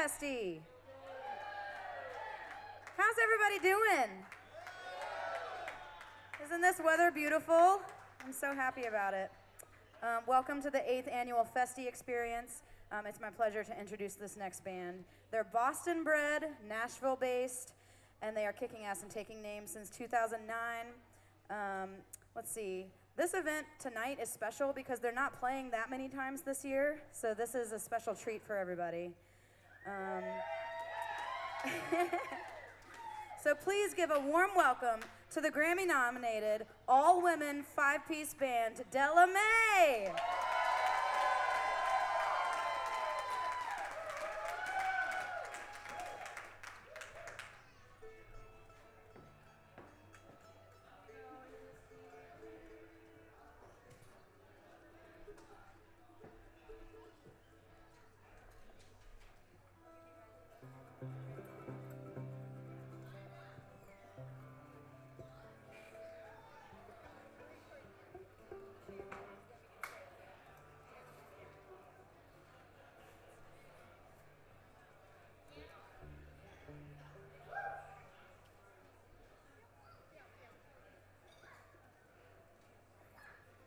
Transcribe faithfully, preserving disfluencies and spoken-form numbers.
Festy. How's everybody doing? Isn't this weather beautiful? I'm so happy about it. Um, welcome to the eighth annual Festy Experience. Um, it's my pleasure to introduce this next band. They're Boston-bred, Nashville-based, and they are kicking ass and taking names since two thousand nine. Um, let's see. This event tonight is special because they're not playing that many times this year, so this is a special treat for everybody. Um, so please give a warm welcome to the Grammy-nominated, all-women, five-piece band, Della Mae!